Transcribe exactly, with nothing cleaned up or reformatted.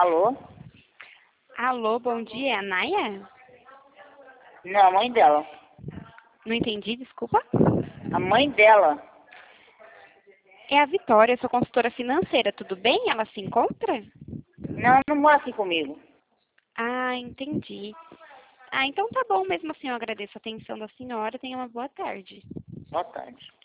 Alô? Alô, bom dia, é a Naya? Não, a mãe dela. Não entendi, desculpa. A mãe dela. É a Vitória, sou consultora financeira, tudo bem? Ela se encontra? Não, não mora aqui comigo. Ah, entendi. Ah, então tá bom, mesmo assim eu agradeço a atenção da senhora, tenha uma boa tarde. Boa tarde.